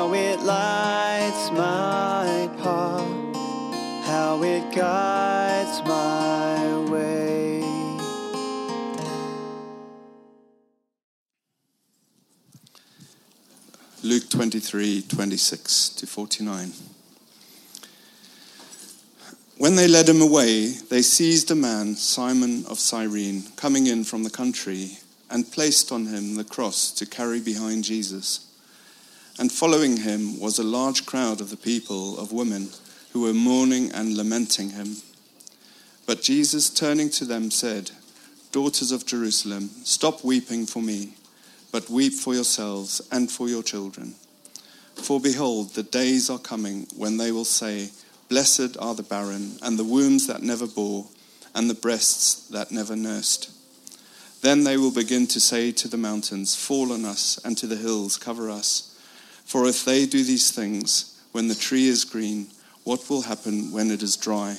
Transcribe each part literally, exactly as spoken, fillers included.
how it lights my path, how it guides my way. Luke twenty-three, twenty-six to forty-nine. When they led him away, they seized a man, Simon of Cyrene, coming in from the country, and placed on him the cross to carry behind Jesus. And following him was a large crowd of the people, of women, who were mourning and lamenting him. But Jesus, turning to them, said, "Daughters of Jerusalem, stop weeping for me, but weep for yourselves and for your children. For behold, the days are coming when they will say, 'Blessed are the barren, and the wombs that never bore, and the breasts that never nursed.' Then they will begin to say to the mountains, 'Fall on us,' and to the hills, 'Cover us.' For if they do these things when the tree is green, what will happen when it is dry?"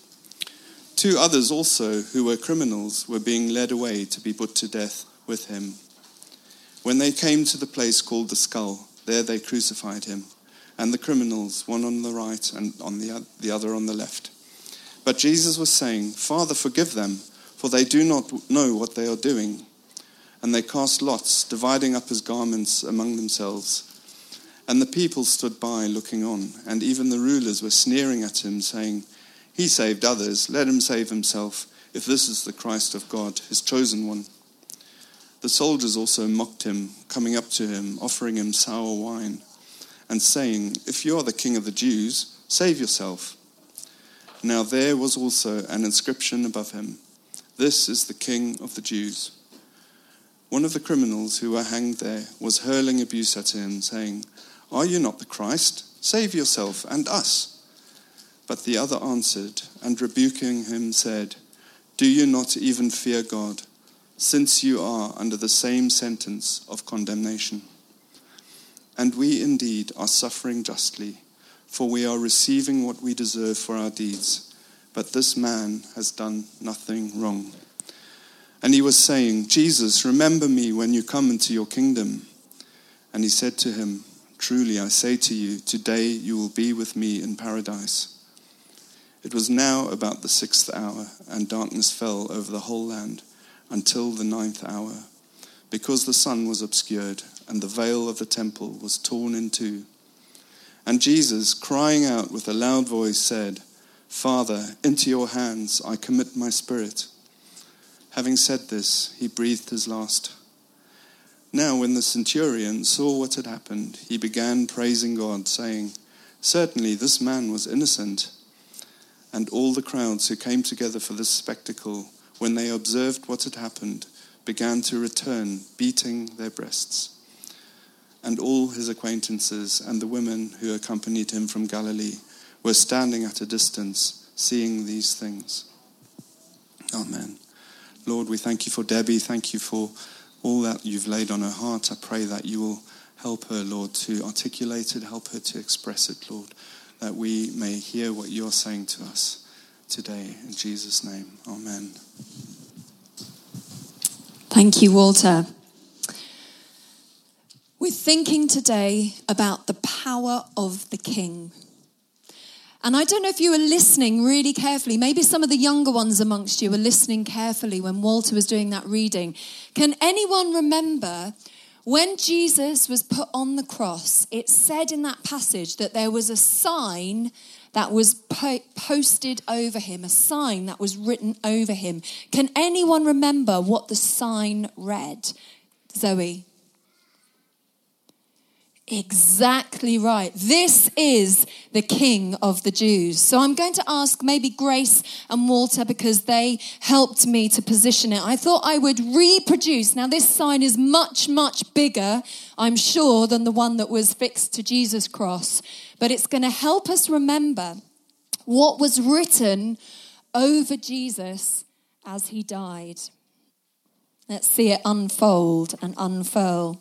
Two others also, who were criminals, were being led away to be put to death with him. When they came to the place called the Skull, there they crucified him, and the criminals, one on the right and on the, the other on the left. But Jesus was saying, "Father, forgive them, for they do not know what they are doing." And they cast lots, dividing up his garments among themselves. And the people stood by looking on, and even the rulers were sneering at him, saying, "He saved others, let him save himself, if this is the Christ of God, his chosen one." The soldiers also mocked him, coming up to him, offering him sour wine, and saying, "If you are the king of the Jews, save yourself." Now there was also an inscription above him, "This is the King of the Jews." One of the criminals who were hanged there was hurling abuse at him, saying, "Are you not the Christ? Save yourself and us." But the other answered, and rebuking him said, "Do you not even fear God, since you are under the same sentence of condemnation? And we indeed are suffering justly, for we are receiving what we deserve for our deeds, but this man has done nothing wrong." And he was saying, "Jesus, remember me when you come into your kingdom." And he said to him, "Truly I say to you, today you will be with me in paradise." It was now about the sixth hour, and darkness fell over the whole land until the ninth hour, because the sun was obscured, and the veil of the temple was torn in two. And Jesus, crying out with a loud voice, said, "Father, into your hands I commit my spirit." Having said this, he breathed his last. Now when the centurion saw what had happened, he began praising God, saying, "Certainly this man was innocent." And all the crowds who came together for this spectacle, when they observed what had happened, began to return, beating their breasts. And all his acquaintances and the women who accompanied him from Galilee were standing at a distance, seeing these things. Amen. Lord, we thank you for Debbie. Thank you for all that you've laid on her heart. I pray that you will help her, Lord, to articulate it, help her to express it, Lord, that we may hear what you're saying to us today. In Jesus' name, amen. Thank you, Walter. We're thinking today about the power of the King. And I don't know if you were listening really carefully. Maybe some of the younger ones amongst you were listening carefully when Walter was doing that reading. Can anyone remember when Jesus was put on the cross, it said in that passage that there was a sign that was po- posted over him, a sign that was written over him. Can anyone remember what the sign read? Zoe? Exactly right. This is the King of the Jews. So I'm going to ask maybe Grace and Walter, because they helped me to position it. I thought I would reproduce. Now this sign is much, much bigger, I'm sure, than the one that was fixed to Jesus' cross. But it's going to help us remember what was written over Jesus as he died. Let's see it unfold and unfurl.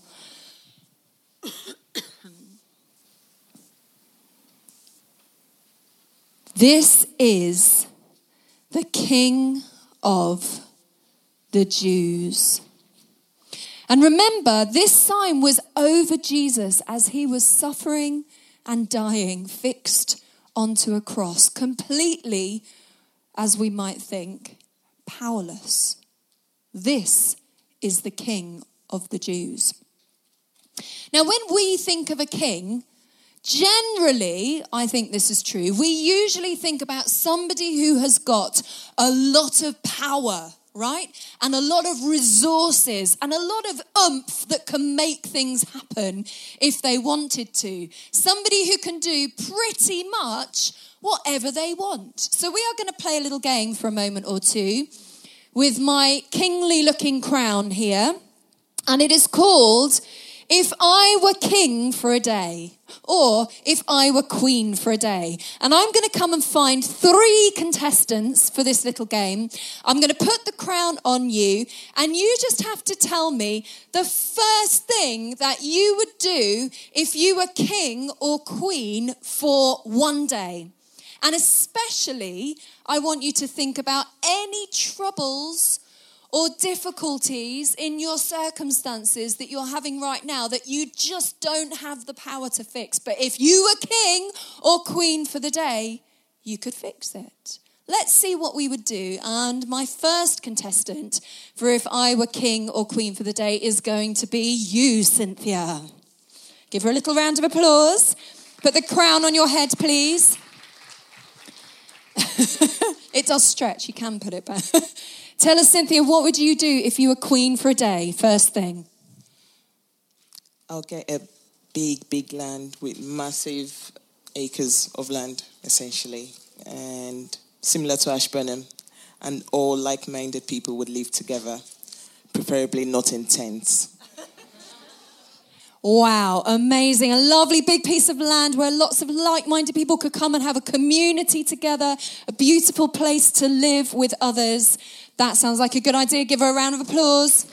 This is the King of the Jews. And remember, this sign was over Jesus as he was suffering and dying, fixed onto a cross, completely, as we might think, powerless. This is the King of the Jews. Now, when we think of a king, generally, I think this is true, we usually think about somebody who has got a lot of power, right? And a lot of resources and a lot of oomph that can make things happen if they wanted to. Somebody who can do pretty much whatever they want. So we are going to play a little game for a moment or two with my kingly looking crown here. And it is called If I Were King for a Day, or If I Were Queen for a Day. And I'm going to come and find three contestants for this little game. I'm going to put the crown on you, and you just have to tell me the first thing that you would do if you were king or queen for one day. And especially, I want you to think about any troubles or difficulties in your circumstances that you're having right now that you just don't have the power to fix. But if you were king or queen for the day, you could fix it. Let's see what we would do. And my first contestant for If I Were King or Queen for the Day is going to be you, Cynthia. Give her a little round of applause. Put the crown on your head, please. It does stretch. You can put it back. Tell us, Cynthia, what would you do if you were queen for a day? First thing. I'll get a big, big land with massive acres of land, essentially. And similar to Ashburnham. And all like-minded people would live together. Preferably not in tents. Wow, amazing. A lovely big piece of land where lots of like-minded people could come and have a community together. A beautiful place to live with others. That sounds like a good idea. Give her a round of applause.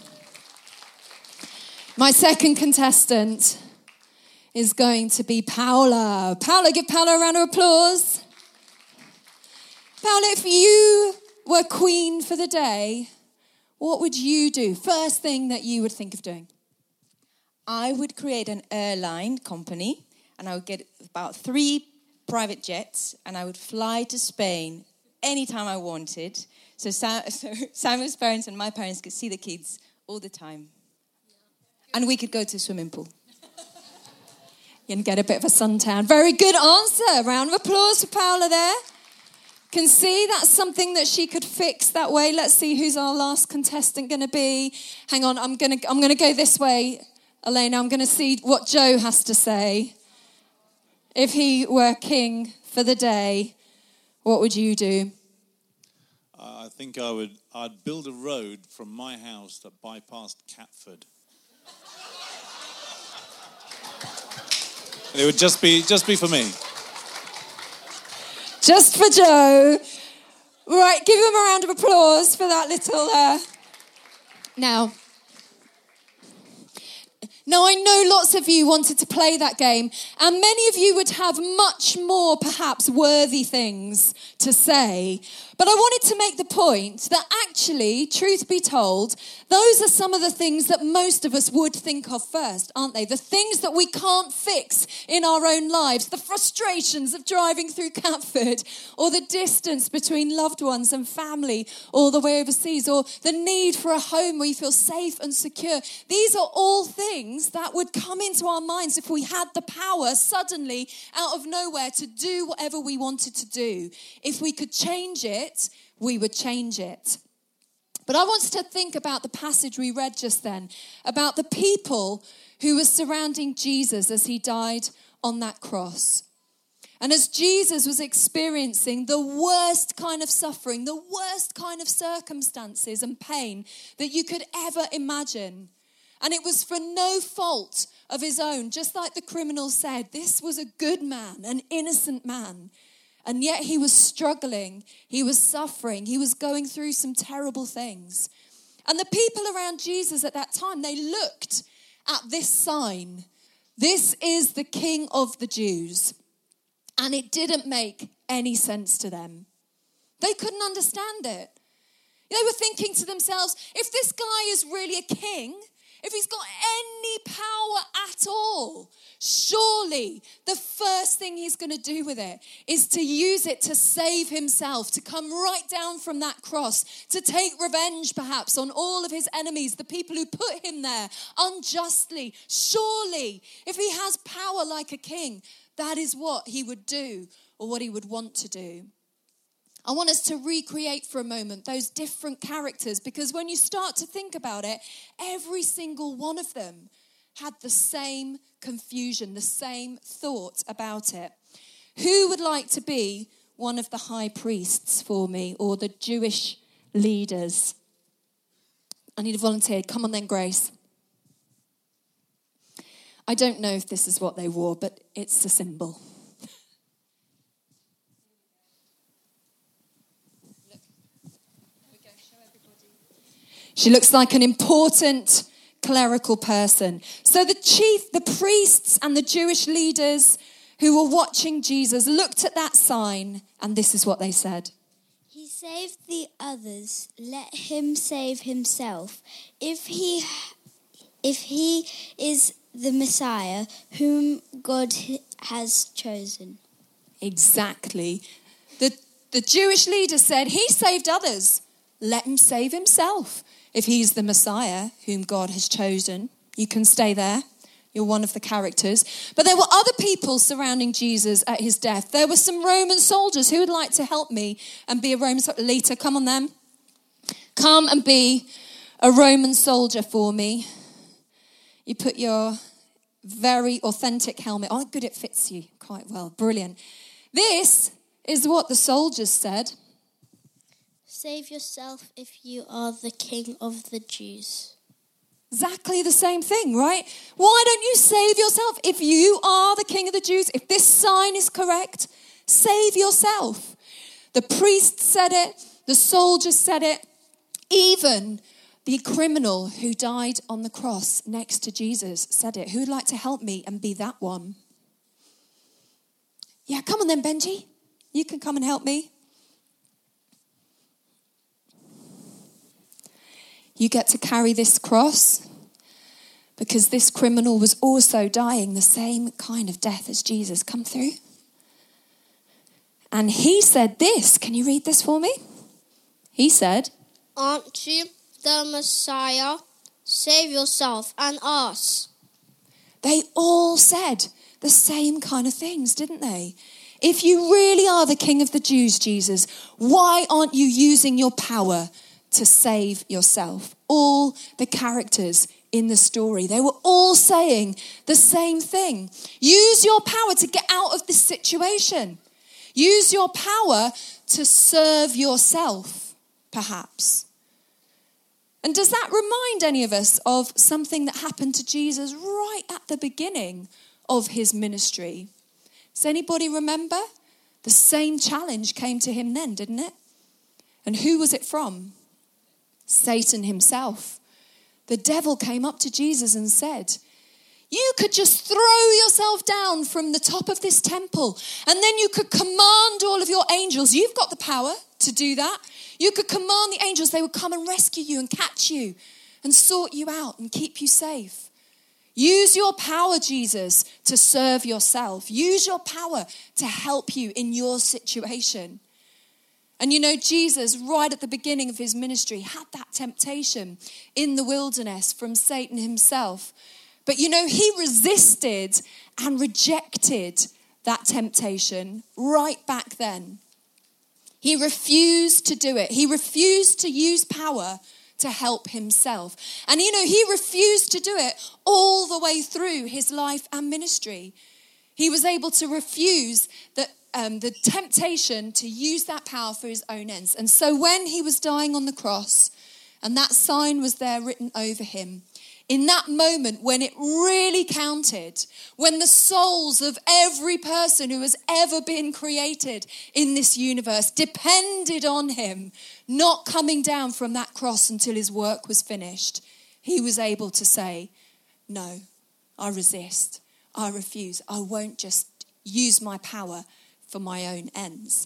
My second contestant is going to be Paula. Paula, give Paula a round of applause. Paula, if you were queen for the day, what would you do? First thing that you would think of doing? I would create an airline company, and I would get about three private jets, and I would fly to Spain anytime I wanted. So, Sam, so Samuel's parents and my parents could see the kids all the time. And we could go to a swimming pool. And get a bit of a suntan. Very good answer. Round of applause for Paula there. Can see that's something that she could fix that way. Let's see who's our last contestant going to be. Hang on, I'm going to I'm going to go this way. Elena, I'm going to see what Joe has to say. If he were king for the day, what would you do? Uh, I think I would. I'd build a road from my house that bypassed Catford. It would just be just be for me. Just for Joe. Right, give him a round of applause for that little... Uh... Now... Now, I know lots of you wanted to play that game, and many of you would have much more, perhaps, worthy things to say. But I wanted to make the point that actually, truth be told, those are some of the things that most of us would think of first, aren't they? The things that we can't fix in our own lives, the frustrations of driving through Catford, or the distance between loved ones and family all the way overseas, or the need for a home where you feel safe and secure. These are all things that would come into our minds if we had the power suddenly out of nowhere to do whatever we wanted to do. If we could change it, we would change it. But I want to think about the passage we read just then, about the people who were surrounding Jesus as he died on that cross. And as Jesus was experiencing the worst kind of suffering, the worst kind of circumstances and pain that you could ever imagine. And it was for no fault of his own. Just like the criminal said, this was a good man, an innocent man. And yet he was struggling. He was suffering. He was going through some terrible things. And the people around Jesus at that time, they looked at this sign. This is the King of the Jews. And it didn't make any sense to them. They couldn't understand it. They were thinking to themselves, if this guy is really a king, if he's got any power at all, surely the first thing he's going to do with it is to use it to save himself, to come right down from that cross, to take revenge perhaps on all of his enemies, the people who put him there unjustly. Surely, if he has power like a king, that is what he would do or what he would want to do. I want us to recreate for a moment those different characters, because when you start to think about it, every single one of them had the same confusion, the same thought about it. Who would like to be one of the high priests for me, or the Jewish leaders? I need a volunteer. Come on then, Grace. I don't know if this is what they wore, but it's a symbol. She looks like an important clerical person. So the chief, the priests and the Jewish leaders who were watching Jesus looked at that sign, and this is what they said. He saved the others, let him save himself. If he, if he is the Messiah whom God has chosen. Exactly. The, the Jewish leader said, he saved others, let him save himself. If he's the Messiah whom God has chosen, you can stay there. You're one of the characters. But there were other people surrounding Jesus at his death. There were some Roman soldiers who would like to help me and be a Roman soldier. Lita, come on then. Come and be a Roman soldier for me. You put your very authentic helmet on. Oh, good, it fits you quite well. Brilliant. This is what the soldiers said. Save yourself if you are the king of the Jews. Exactly the same thing, right? Why don't you save yourself if you are the king of the Jews? If this sign is correct, save yourself. The priest said it. The soldiers said it. Even the criminal who died on the cross next to Jesus said it. Who'd like to help me and be that one? Yeah, come on then, Benji. You can come and help me. You get to carry this cross because this criminal was also dying the same kind of death as Jesus. Come through. And he said this. Can you read this for me? He said, Aren't you the Messiah? Save yourself and us. They all said the same kind of things, didn't they? If you really are the King of the Jews, Jesus, why aren't you using your power to save yourself? All the characters in the story, they were all saying the same thing. Use your power to get out of this situation. Use your power to serve yourself, perhaps. And does that remind any of us of something that happened to Jesus right at the beginning of his ministry? Does anybody remember? The same challenge came to him then, didn't it? And who was it from? Satan himself. The devil came up to Jesus and said, you could just throw yourself down from the top of this temple and then you could command all of your angels. You've got the power to do that. You could command the angels. They would come and rescue you and catch you and sort you out and keep you safe. Use your power, Jesus, to serve yourself. Use your power to help you in your situation. And you know, Jesus, right at the beginning of his ministry, had that temptation in the wilderness from Satan himself. But you know, he resisted and rejected that temptation right back then. He refused to do it. He refused to use power to help himself. And you know, he refused to do it all the way through his life and ministry. He was able to refuse the, um, the temptation to use that power for his own ends. And so when he was dying on the cross and that sign was there written over him, in that moment when it really counted, when the souls of every person who has ever been created in this universe depended on him not coming down from that cross until his work was finished, he was able to say, no, I resist, I refuse, I won't just use my power for my own ends.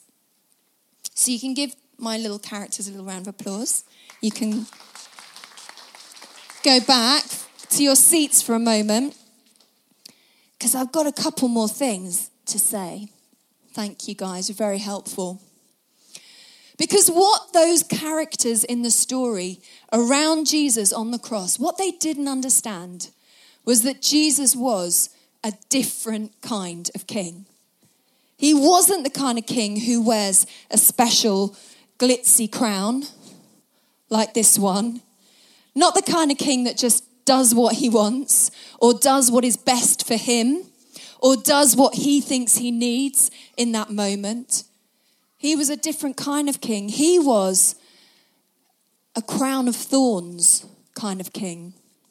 So you can give my little characters a little round of applause. You can go back. to your seats for a moment, because I've got a couple more things to say. Thank you, guys. You're very helpful. Because what those characters in the story around Jesus on the cross, what they didn't understand was that Jesus was a different kind of king. He wasn't the kind of king who wears a special glitzy crown like this one. Not the kind of king that just does what he wants or does what is best for him or does what he thinks he needs in that moment. He was a different kind of king. He was a crown of thorns kind of king.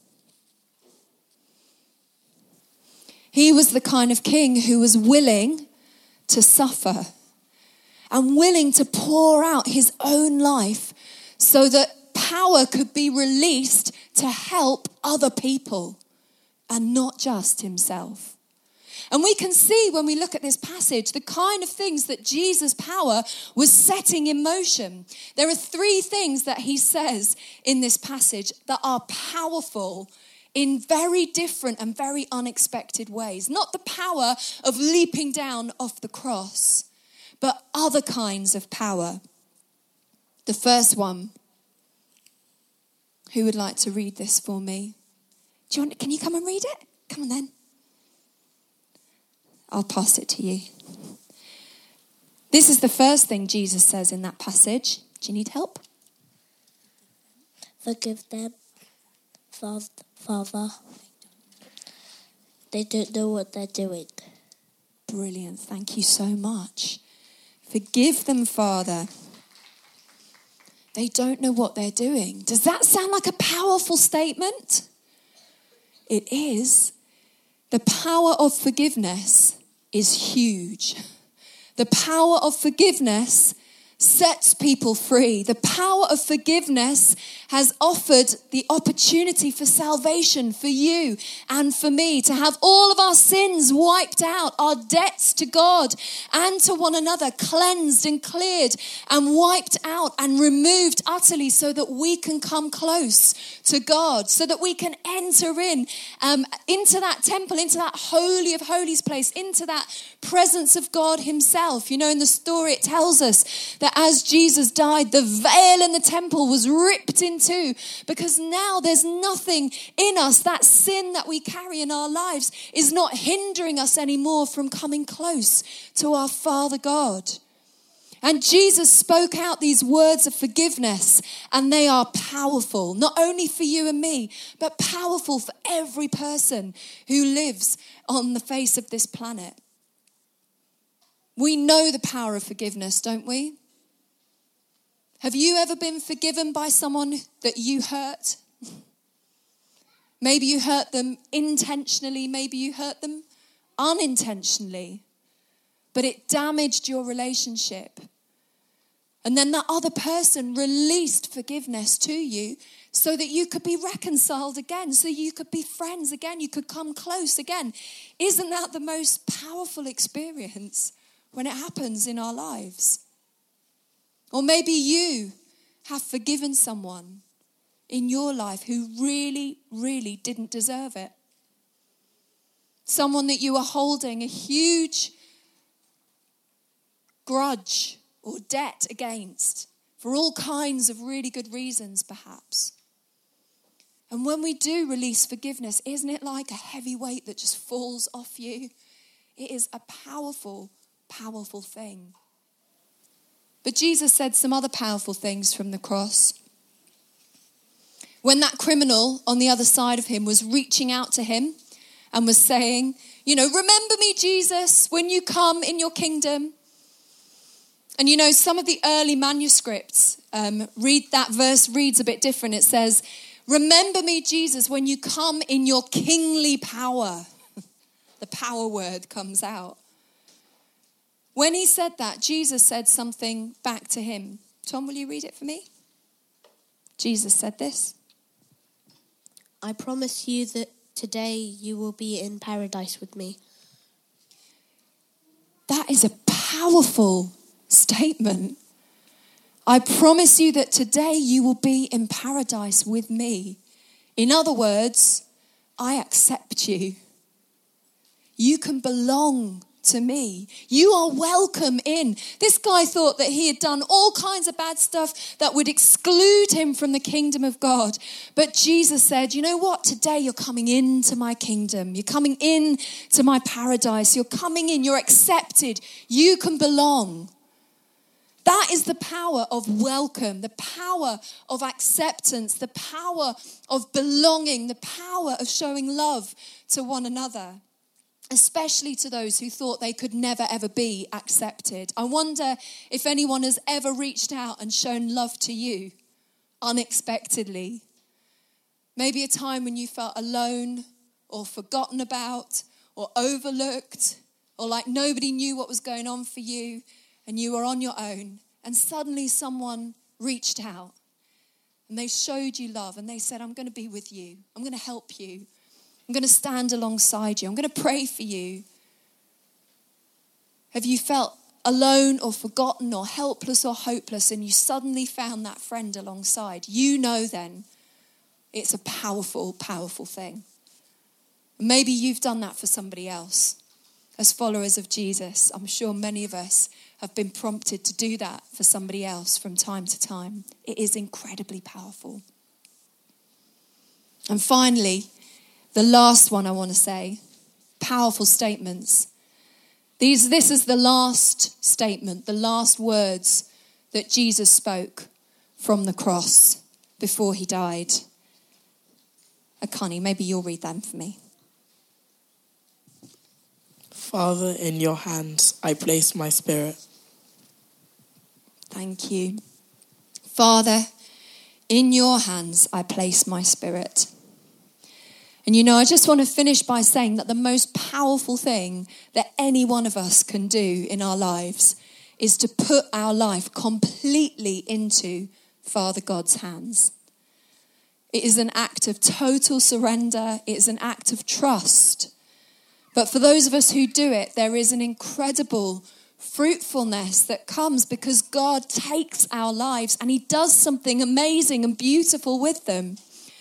He was the kind of king who was willing to suffer and willing to pour out his own life so that power could be released to help other people and not just himself. And we can see when we look at this passage the kind of things that Jesus' power was setting in motion. There are three things that he says in this passage that are powerful in very different and very unexpected ways. Not the power of leaping down off the cross, but other kinds of power. The first one. Who would like to read this for me? Do you want? Can you come and read it? Come on then. I'll pass it to you. This is the first thing Jesus says in that passage. Do you need help? Forgive them, Father. They don't know what they're doing. Brilliant. Thank you so much. Forgive them, Father. They don't know what they're doing. Does that sound like a powerful statement? It is. The power of forgiveness is huge. The power of forgiveness sets people free. The power of forgiveness has offered the opportunity for salvation for you and for me, to have all of our sins wiped out, our debts to God and to one another cleansed and cleared and wiped out and removed utterly, so that we can come close to God, so that we can enter in um, into that temple, into that holy of holies place, into that presence of God himself. You know, in the story it tells us that as Jesus died, the veil in the temple was ripped in two, because now there's nothing in us. That sin that we carry in our lives is not hindering us anymore from coming close to our Father God. And Jesus spoke out these words of forgiveness, and they are powerful, not only for you and me, but powerful for every person who lives on the face of this planet. We know the power of forgiveness, don't we? Have you ever been forgiven by someone that you hurt? Maybe you hurt them intentionally, maybe you hurt them unintentionally, but it damaged your relationship. And then that other person released forgiveness to you so that you could be reconciled again, so you could be friends again, you could come close again. Isn't that the most powerful experience when it happens in our lives? Or maybe you have forgiven someone in your life who really, really didn't deserve it. Someone that you were holding a huge grudge or debt against for all kinds of really good reasons, perhaps. And when we do release forgiveness, isn't it like a heavy weight that just falls off you? It is a powerful, powerful thing. But Jesus said some other powerful things from the cross. When that criminal on the other side of him was reaching out to him and was saying, you know, remember me, Jesus, when you come in your kingdom. And you know, some of the early manuscripts, um, read that verse reads a bit different. It says, remember me, Jesus, when you come in your kingly power. The power word comes out. When he said that, Jesus said something back to him. Tom, will you read it for me? Jesus said this. I promise you that today you will be in paradise with me. That is a powerful statement. I promise you that today you will be in paradise with me. In other words, I accept you. You can belong to me. You are welcome in. This guy thought that he had done all kinds of bad stuff that would exclude him from the kingdom of God. But Jesus said, you know what? Today you're coming into my kingdom. You're coming in to my paradise. You're coming in. You're accepted. You can belong. That is the power of welcome, the power of acceptance, the power of belonging, the power of showing love to one another, especially to those who thought they could never, ever be accepted. I wonder if anyone has ever reached out and shown love to you unexpectedly. Maybe a time when you felt alone or forgotten about or overlooked or like nobody knew what was going on for you and you were on your own, and suddenly someone reached out and they showed you love and they said, I'm going to be with you. I'm going to help you. I'm going to stand alongside you. I'm going to pray for you. Have you felt alone or forgotten or helpless or hopeless and you suddenly found that friend alongside? You know then it's a powerful, powerful thing. Maybe you've done that for somebody else. As followers of Jesus, I'm sure many of us have been prompted to do that for somebody else from time to time. It is incredibly powerful. And finally, the last one I want to say, powerful statements. These, this is the last statement, the last words that Jesus spoke from the cross before he died. Uh, Connie, maybe you'll read them for me. Father, in your hands I place my spirit. Thank you. Father, in your hands I place my spirit. And you know, I just want to finish by saying that the most powerful thing that any one of us can do in our lives is to put our life completely into Father God's hands. It is an act of total surrender. It is an act of trust. But for those of us who do it, there is an incredible fruitfulness that comes because God takes our lives and he does something amazing and beautiful with them.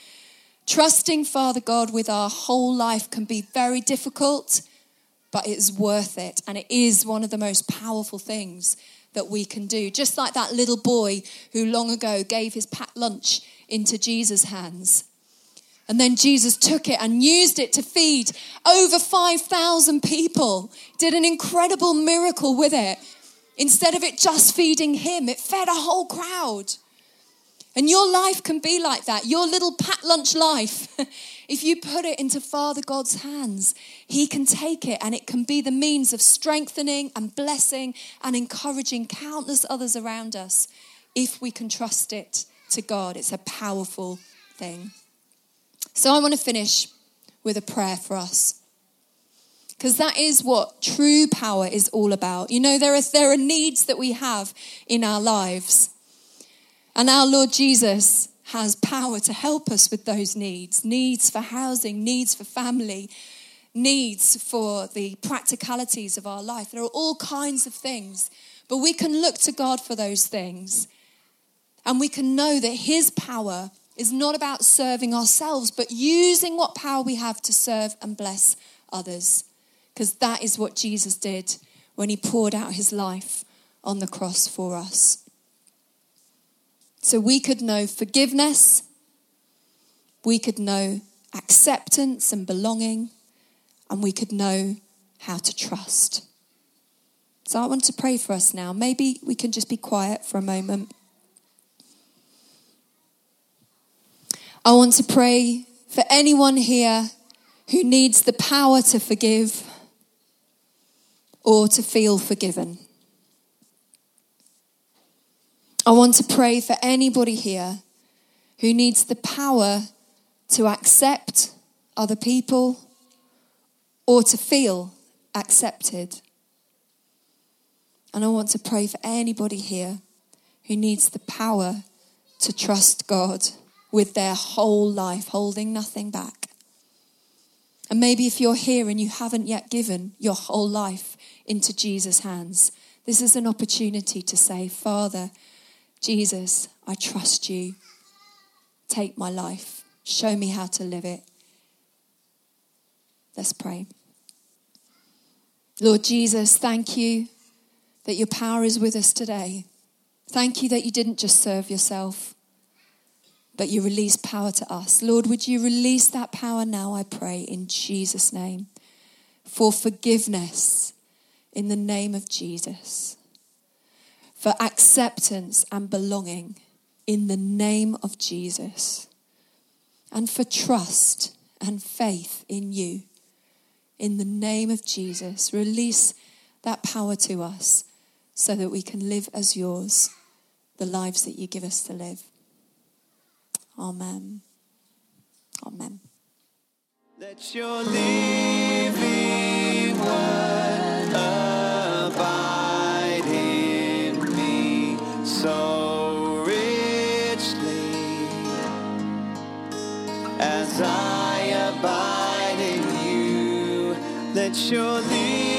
Trusting Father God with our whole life can be very difficult, but it's worth it. And it is one of the most powerful things that we can do. Just like that little boy who long ago gave his packed lunch into Jesus' hands. And then Jesus took it and used it to feed over five thousand people. Did an incredible miracle with it. Instead of it just feeding him, it fed a whole crowd. And your life can be like that. Your little packed lunch life. If you put it into Father God's hands, he can take it and it can be the means of strengthening and blessing and encouraging countless others around us if we can trust it to God. It's a powerful thing. So I want to finish with a prayer for us. Because that is what true power is all about. You know, there are, there are needs that we have in our lives. And our Lord Jesus has power to help us with those needs. Needs for housing, needs for family, needs for the practicalities of our life. There are all kinds of things. But we can look to God for those things. And we can know that his power is not about serving ourselves, but using what power we have to serve and bless others. Because that is what Jesus did when he poured out his life on the cross for us. So we could know forgiveness, we could know acceptance and belonging, and we could know how to trust. So I want to pray for us now. Maybe we can just be quiet for a moment. I want to pray for anyone here who needs the power to forgive or to feel forgiven. I want to pray for anybody here who needs the power to accept other people or to feel accepted. And I want to pray for anybody here who needs the power to trust God with their whole life, holding nothing back. And maybe if you're here and you haven't yet given your whole life into Jesus' hands, this is an opportunity to say, Father, Jesus, I trust you. Take my life. Show me how to live it. Let's pray. Lord Jesus, thank you that your power is with us today. Thank you that you didn't just serve yourself, but you released power to us. Lord, would you release that power now, I pray, in Jesus' name, for forgiveness in the name of Jesus, for acceptance and belonging in the name of Jesus, and for trust and faith in you. In the name of Jesus, release that power to us so that we can live as yours, the lives that you give us to live. Amen. Amen. Let your living word abide in me so richly as I abide in you. Let your living